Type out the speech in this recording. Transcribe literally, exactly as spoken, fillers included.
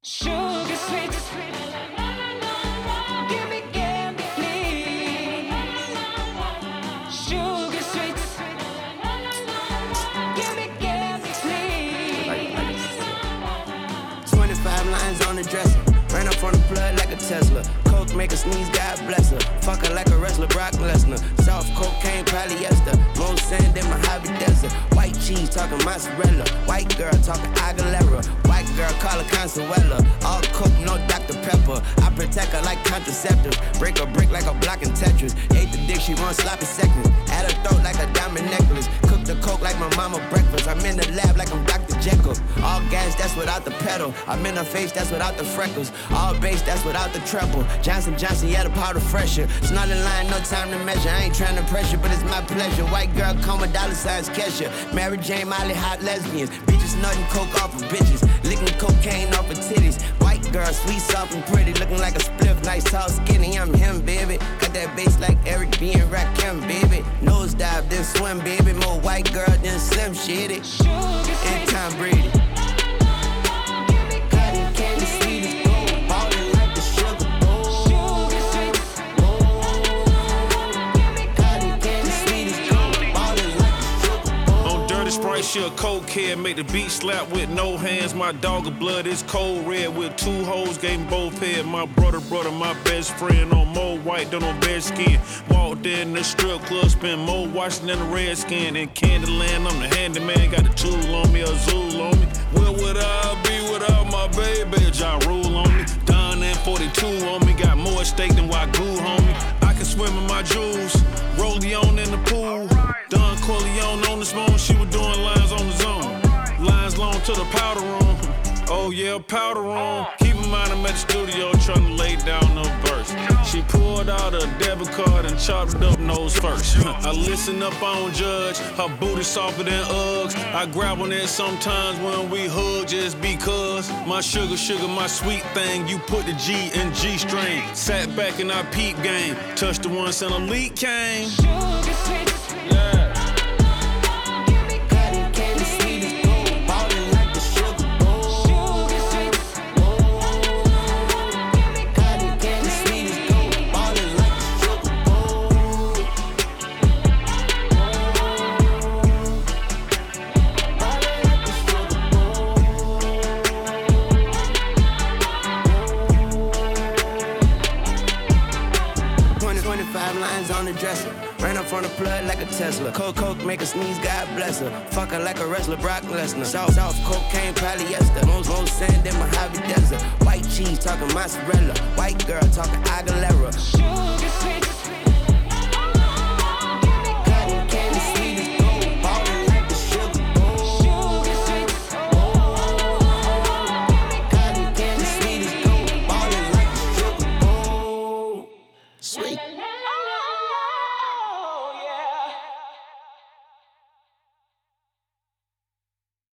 Sugar sweet, give me candy, please. Sugar sweet, give me candy, please. twenty-five lines on the dresser. Ran up on the plug like a Tesla. Coke make her sneeze, God bless her. Fuck her like a wrestler, Brock Lesnar. Soft cocaine, polyester. More sand in Mojave Desert. White cheese talking mozzarella. White girl talking Aguilera. White girl call her Consuela. All coke, no Doctor Pepper. I protect her like contraceptive. Break her brick like a block in Tetris. Ate the dick, she want sloppy seconds. At her throat like a diamond necklace. Cook the coke like my mama breakfast. I'm in the lab like I'm Doctor Jekyll. All gas, that's without the pedal. I'm in her face, that's without the freckles. All bass, that's without the treble. Johnson Johnson, yeah, the powder fresher. It's not in line, no time to measure. I ain't trying to pressure, but it's my pleasure. White girl, come with dollar signs, Kesha. Mary Jane, Molly, hot lesbians. Bitches nutting coke off of bitches. Licking cocaine off of titties. White girl, sweet, soft, and pretty. Looking like a spliff, nice, tall, skinny. I'm him, baby. Got that bass like Eric B. and Rakim, baby. Nose dive, then swim, baby. More white girl than Slim Shady. And Tom Brady. She a cold kid, make the beat slap with no hands. My dog of blood is cold red with two hoes, gave him both head. My brother, brother, my best friend on more white than on bad skin. Walked in the strip club, spent more watching than the redskin. In Candyland, I'm the handyman, got the tool on me, a Zool on me. Where would I be without my baby? Ja Rule on me. Don and forty-two on me, got more stake than Wagyu, homie. I can swim in my jewels, Rolleon in the pool. Don Corleone on the spoon, she was doing lines on the zone. Lines long to the powder room. Oh yeah, powder room. Keep in mind I'm at the studio trying to lay down the verse. She pulled out a debit card and chopped it up nose first. I listen up, I don't judge. Her booty softer than Uggs. I grab on it sometimes when we hug just because. My sugar, sugar, my sweet thing. You put the G in G string. Sat back in our peep game. Touched the once and a leak came. Sugar sweet. Yeah. twenty-five lines on the dresser. Ran up on the plug like a Tesla. Coke, coke, make her sneeze, God bless her. Fuck her like a wrestler, Brock Lesnar. Soft, soft cocaine, polyester. Most, most sand in Mojave Desert. White cheese talking mozzarella. White girl talking Aguilera.